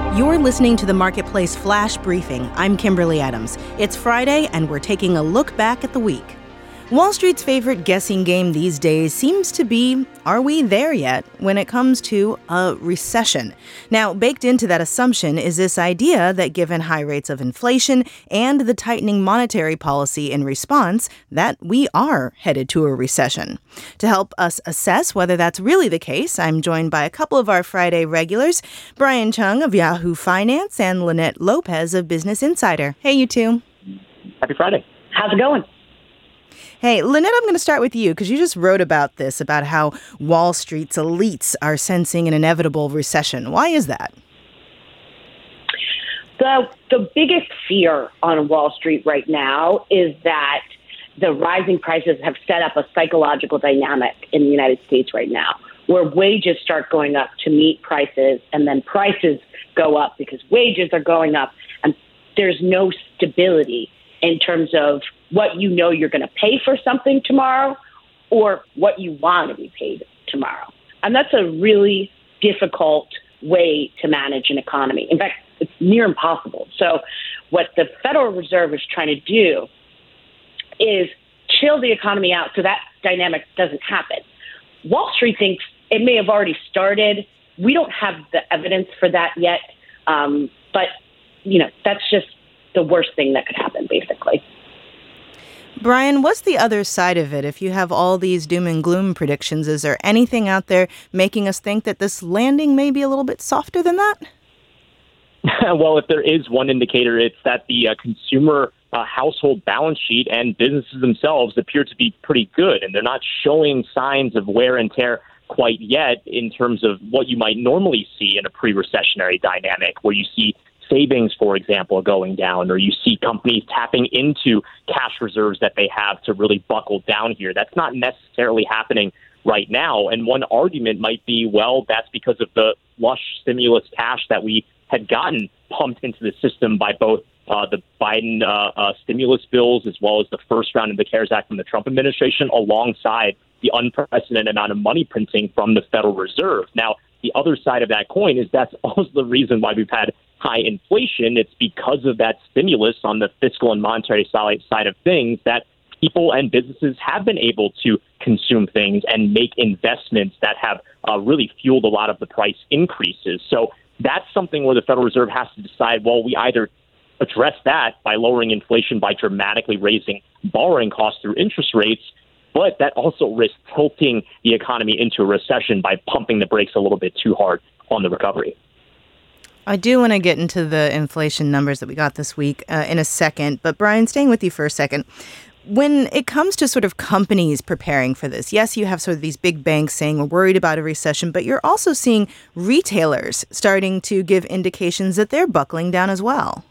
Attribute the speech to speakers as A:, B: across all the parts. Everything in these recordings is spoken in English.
A: You're listening to the Marketplace Flash Briefing. I'm Kimberly Adams. It's Friday, and we're taking a look back at the week. Wall Street's favorite guessing game these days seems to be, are we there yet, when it comes to a recession? Now, baked into that assumption is this idea that given high rates of inflation and the tightening monetary policy in response, that we are headed to a recession. To help us assess whether that's really the case, I'm joined by a couple of our Friday regulars, Brian Chung of Yahoo Finance and Lynette Lopez of Business Insider. Hey, you two.
B: Happy Friday.
C: How's it going?
A: Hey, Lynette, I'm going to start with you because you just wrote about this, about how Wall Street's elites are sensing an inevitable recession. Why is that?
C: The biggest fear on Wall Street right now is that the rising prices have set up a psychological dynamic in the United States right now, where wages start going up to meet prices, and then prices go up because wages are going up, and there's no stability in terms of what you know you're going to pay for something tomorrow or what you want to be paid tomorrow. And that's a really difficult way to manage an economy. In fact, it's near impossible. So what the Federal Reserve is trying to do is chill the economy out so that dynamic doesn't happen. Wall Street thinks it may have already started. We don't have the evidence for that yet. But, that's just the worst thing that could happen, basically.
A: Brian, what's the other side of it? If you have all these doom and gloom predictions, is there anything out there making us think that this landing may be a little bit softer than that?
B: Well, if there is one indicator, it's that the consumer household balance sheet and businesses themselves appear to be pretty good, and they're not showing signs of wear and tear quite yet in terms of what you might normally see in a pre-recessionary dynamic, where you see savings, for example, going down, or you see companies tapping into cash reserves that they have to really buckle down here. That's not necessarily happening right now. And one argument might be, well, that's because of the lush stimulus cash that we had gotten pumped into the system by both the Biden stimulus bills as well as the first round of the CARES Act from the Trump administration, alongside the unprecedented amount of money printing from the Federal Reserve. Now, the other side of that coin is that's also the reason why we've had high inflation. It's because of that stimulus on the fiscal and monetary side of things that people and businesses have been able to consume things and make investments that have really fueled a lot of the price increases. So that's something where the Federal Reserve has to decide, well, we either address that by lowering inflation by dramatically raising borrowing costs through interest rates, but that also risks tilting the economy into a recession by pumping the brakes a little bit too hard on the recovery.
A: I do want to get into the inflation numbers that we got this week in a second. But Brian, staying with you for a second, when it comes to sort of companies preparing for this, yes, you have sort of these big banks saying we're worried about a recession, but you're also seeing retailers starting to give indications that they're buckling down as well.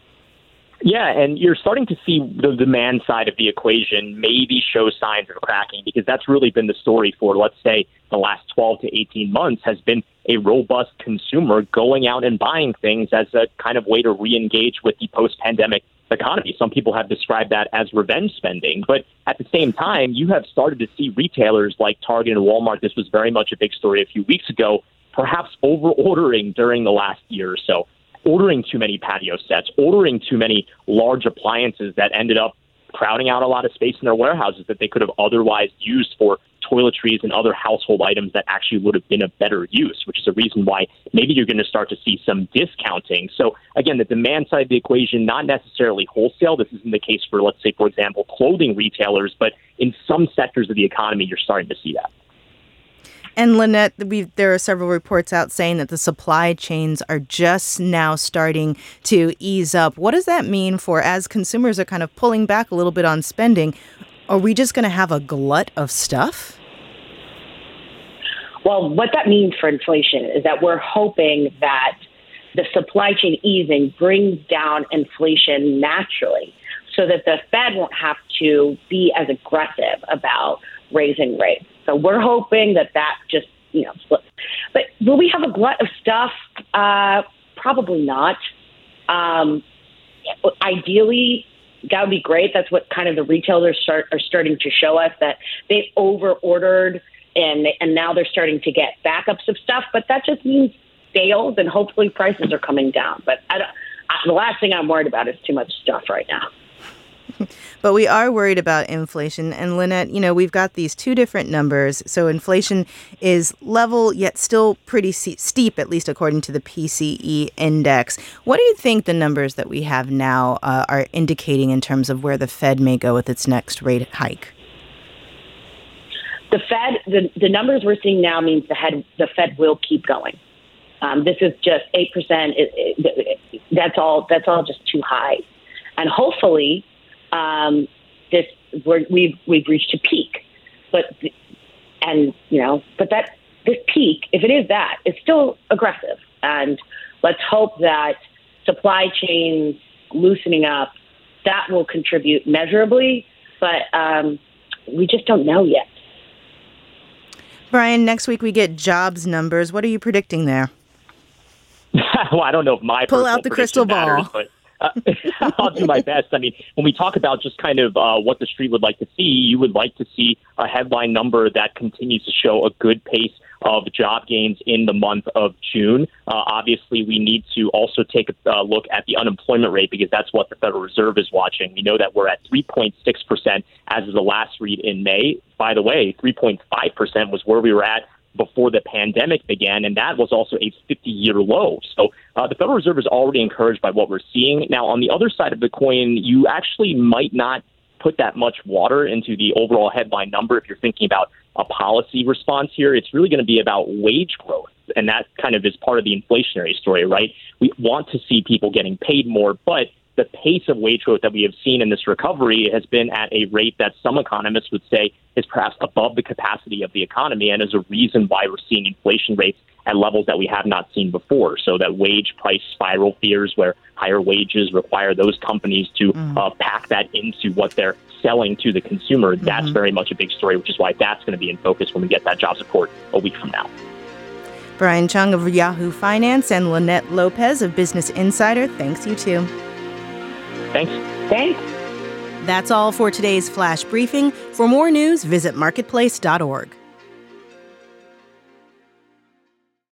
B: Yeah, and you're starting to see the demand side of the equation maybe show signs of cracking, because that's really been the story for, let's say, the last 12 to 18 months has been a robust consumer going out and buying things as a kind of way to re-engage with the post-pandemic economy. Some people have described that as revenge spending. But at the same time, you have started to see retailers like Target and Walmart, this was very much a big story a few weeks ago, perhaps over-ordering during the last year or so. Ordering too many patio sets, ordering too many large appliances that ended up crowding out a lot of space in their warehouses that they could have otherwise used for toiletries and other household items that actually would have been of better use, which is a reason why maybe you're going to start to see some discounting. So again, the demand side of the equation, not necessarily wholesale. This isn't the case for, let's say, for example, clothing retailers, but in some sectors of the economy, you're starting to see that.
A: And Lynette, there are several reports out saying that the supply chains are just now starting to ease up. What does that mean for, as consumers are kind of pulling back a little bit on spending, are we just going to have a glut of stuff?
C: Well, what that means for inflation is that we're hoping that the supply chain easing brings down inflation naturally so that the Fed won't have to be as aggressive about raising rates. So we're hoping that just, slips. But will we have a glut of stuff? Probably not. Ideally, that would be great. That's what kind of the retailers are starting to show us, that they over-ordered and now they're starting to get backups of stuff. But that just means stale, then hopefully prices are coming down. But the last thing I'm worried about is too much stuff right now.
A: But we are worried about inflation. And Lynette, we've got these two different numbers. So inflation is level, yet still pretty steep, at least according to the PCE index. What do you think the numbers that we have now are indicating in terms of where the Fed may go with its next rate hike?
C: The Fed, the numbers we're seeing now means the Fed will keep going. This is just 8%. That's all just too high. And hopefully, we've reached a peak, but this peak, if it is that, it's still aggressive. And let's hope that supply chains loosening up, that will contribute measurably, but we just don't know yet.
A: Brian, next week we get jobs numbers. What are you predicting there?
B: Well, I don't know if my
A: pull out the crystal ball.
B: Matters, but I'll do my best. I mean, when we talk about just kind of what the street would like to see, you would like to see a headline number that continues to show a good pace of job gains in the month of June. Obviously, we need to also take a look at the unemployment rate because that's what the Federal Reserve is watching. We know that we're at 3.6% as of the last read in May. By the way, 3.5% was where we were at before the pandemic began, and that was also a 50-year low. So the Federal Reserve is already encouraged by what we're seeing. Now, on the other side of the coin, you actually might not put that much water into the overall headline number if you're thinking about a policy response here. It's really going to be about wage growth, and that kind of is part of the inflationary story, right? We want to see people getting paid more, but the pace of wage growth that we have seen in this recovery has been at a rate that some economists would say is perhaps above the capacity of the economy and is a reason why we're seeing inflation rates at levels that we have not seen before. So that wage price spiral fears where higher wages require those companies to pack that into what they're selling to the consumer. That's very much a big story, which is why that's going to be in focus when we get that jobs report a week from now.
A: Brian Cheung of Yahoo Finance and Lynette Lopez of Business Insider. Thanks, you too.
B: Thanks.
A: That's all for today's Flash Briefing. For more news, visit marketplace.org.